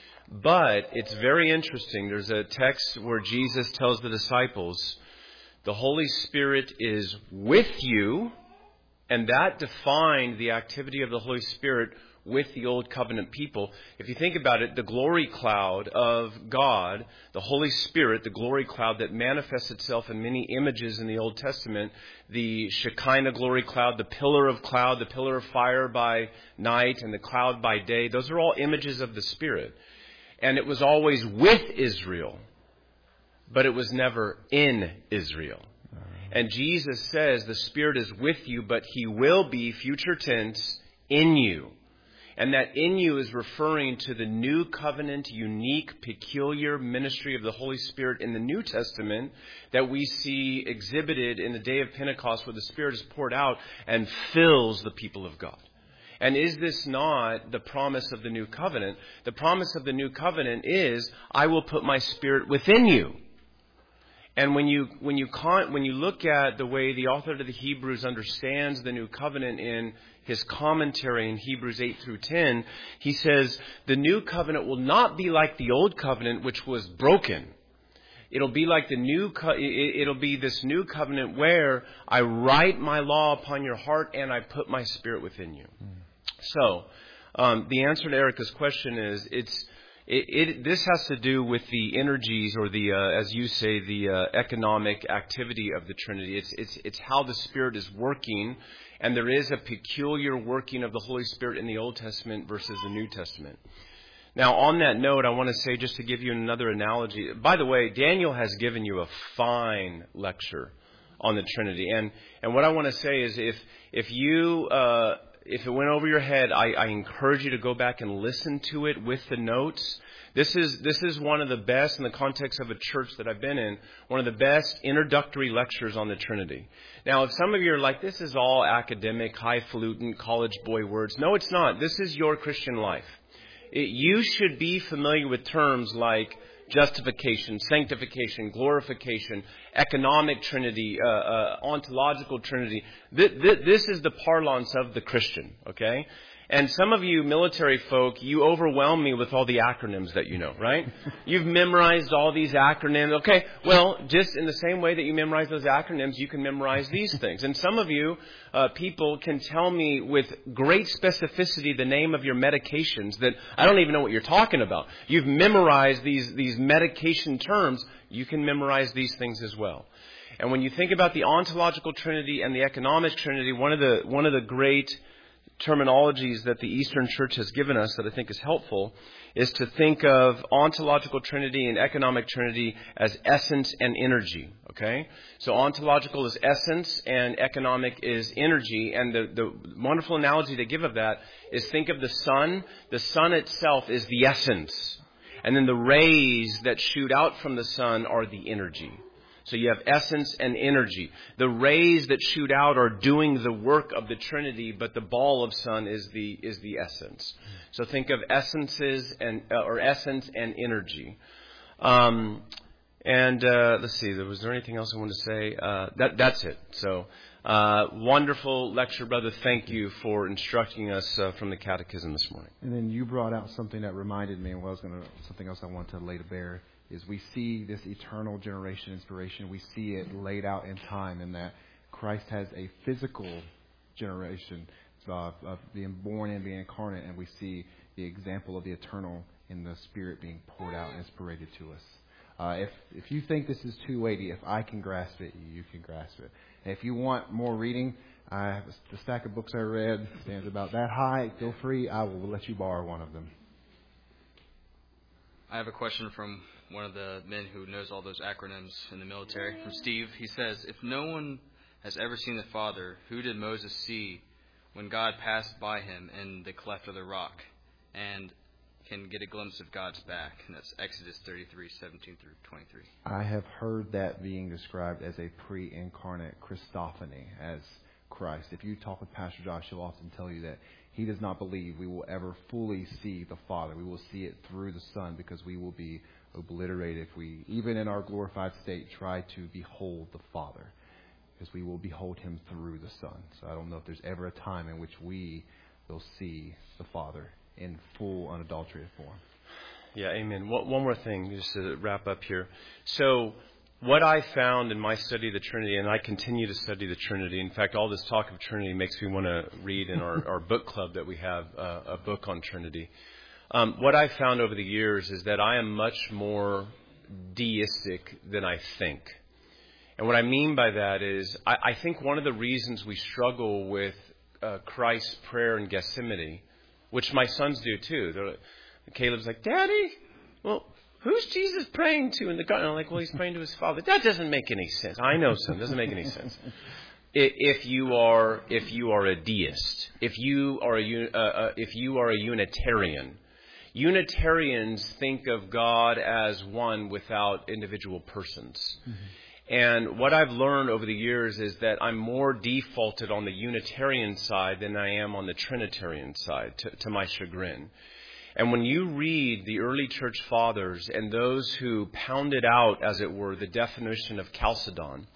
But it's very interesting. There's a text where Jesus tells the disciples, the Holy Spirit is with you, and that defined the activity of the Holy Spirit with the Old Covenant people. If you think about it, the glory cloud of God, the Holy Spirit, the glory cloud that manifests itself in many images in the Old Testament, the Shekinah glory cloud, the pillar of fire by night, and the cloud by day, those are all images of the Spirit. And it was always with Israel, but it was never in Israel. And Jesus says the Spirit is with you, but He will be, future tense, in you. And that in you is referring to the new covenant, unique, peculiar ministry of the Holy Spirit in the New Testament that we see exhibited in the day of Pentecost, where the Spirit is poured out and fills the people of God. And is this not the promise of the new covenant? The promise of the new covenant is, I will put my Spirit within you. And when you look at the way the author of the Hebrews understands the new covenant in his commentary in Hebrews 8 through 10, he says the new covenant will not be like the old covenant, which was broken. It'll be like it'll be this new covenant where I write my law upon your heart and I put my Spirit within you. So the answer to Erica's question is this has to do with the energies, or the as you say, the economic activity of the Trinity. It's how the Spirit is working, and there is a peculiar working of the Holy Spirit in the Old Testament versus the New Testament. Now, on that note, I want to say, just to give you another analogy. By the way, Daniel has given you a fine lecture on the Trinity, and what I want to say is, if it went over your head, I encourage you to go back and listen to it with the notes. This is one of the best, in the context of a church that I've been in, one of the best introductory lectures on the Trinity. Now, if some of you are like, this is all academic, highfalutin, college boy words. No, it's not. This is your Christian life. You should be familiar with terms like justification, sanctification, glorification, economic Trinity, ontological Trinity. This is the parlance of the Christian, okay? And some of you military folk, you overwhelm me with all the acronyms that you know, right? You've memorized all these acronyms. Okay, well, just in the same way that you memorize those acronyms, you can memorize these things. And some of you people can tell me with great specificity the name of your medications that I don't even know what you're talking about. You've memorized these medication terms. You can memorize these things as well. And when you think about the ontological Trinity and the economic Trinity, one of the great terminologies that the Eastern Church has given us that I think is helpful is to think of ontological Trinity and economic Trinity as essence and energy. Okay? So ontological is essence and economic is energy. And the wonderful analogy they give of that is, think of the sun. The sun itself is the essence. And then the rays that shoot out from the sun are the energy. So you have essence and energy. The rays that shoot out are doing the work of the Trinity, but the ball of sun is the essence. So think of essences or essence and energy. Let's see. Was there anything else I wanted to say? That's it. So wonderful lecture, brother. Thank you for instructing us from the Catechism this morning. And then you brought out something that reminded me, and something else I want to lay to bear, is we see this eternal generation inspiration. We see it laid out in time in that Christ has a physical generation of being born and being incarnate, and we see the example of the eternal in the Spirit being poured out and inspirated to us. If you think this is too weighty, if I can grasp it, you can grasp it. And if you want more reading, I have the stack of books I read stands about that high. Feel free. I will let you borrow one of them. I have a question from one of the men who knows all those acronyms in the military, from Steve. He says, if no one has ever seen the Father, who did Moses see when God passed by him in the cleft of the rock and can get a glimpse of God's back? And that's Exodus 33:17 through 23. I have heard that being described as a pre-incarnate Christophany, as Christ. If you talk with Pastor Josh, he'll often tell you that he does not believe we will ever fully see the Father. We will see it through the Son, because we will be obliterated if we, even in our glorified state, try to behold the Father, because we will behold him through the Son. So I don't know if there's ever a time in which we will see the Father in full, unadulterated form. Yeah, amen. One more thing, just to wrap up here. So what I found in my study of the Trinity, and I continue to study the Trinity. In fact, all this talk of Trinity makes me want to read in our book club that we have a book on Trinity. What I found over the years is that I am much more deistic than I think. And what I mean by that is I think one of the reasons we struggle with Christ's prayer in Gethsemane, which my sons do too. Caleb's like, Daddy, well, who's Jesus praying to in the garden? I'm like, well, he's praying to his Father. That doesn't make any sense. I know, son, it doesn't make any sense. If you are a deist, if you are a Unitarian, Unitarians think of God as one without individual persons. Mm-hmm. And what I've learned over the years is that I'm more defaulted on the Unitarian side than I am on the Trinitarian side, to my chagrin. And when you read the early church fathers and those who pounded out, as it were, the definition of Chalcedon,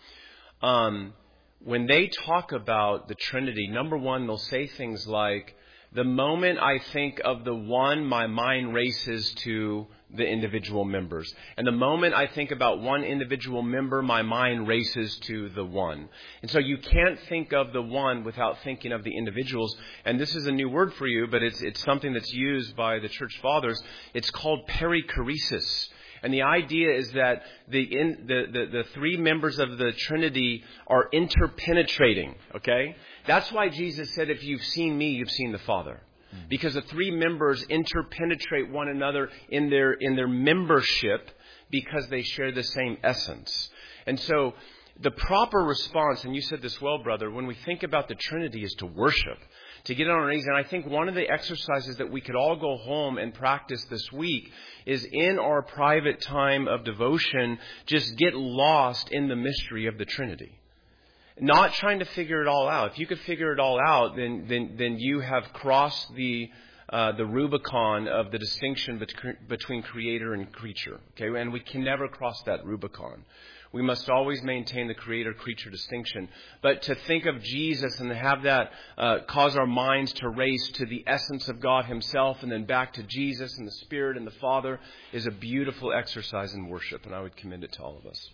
when they talk about the Trinity, number one, they'll say things like, the moment I think of the one, my mind races to the individual members. And the moment I think about one individual member, my mind races to the one. And so you can't think of the one without thinking of the individuals. And this is a new word for you, but it's something that's used by the church fathers. It's called perichoresis. And the idea is that the three members of the Trinity are interpenetrating, okay? That's why Jesus said, if you've seen me, you've seen the Father. Because the three members interpenetrate one another in their membership because they share the same essence. And so the proper response, and you said this well, brother, when we think about the Trinity is to worship, to get on our knees. And I think one of the exercises that we could all go home and practice this week is in our private time of devotion, just get lost in the mystery of the Trinity. Not trying to figure it all out. If you could figure it all out, then you have crossed the Rubicon of the distinction between creator and creature. Okay, and we can never cross that Rubicon. We must always maintain the creator-creature distinction. But to think of Jesus and to have that cause our minds to race to the essence of God himself and then back to Jesus and the Spirit and the Father is a beautiful exercise in worship, and I would commend it to all of us.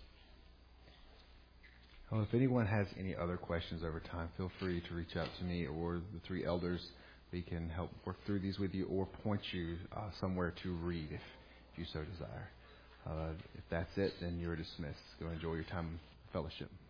Well, if anyone has any other questions over time, feel free to reach out to me or the three elders. We can help work through these with you or point you somewhere to read if you so desire. If that's it, then you're dismissed. Go enjoy your time of fellowship.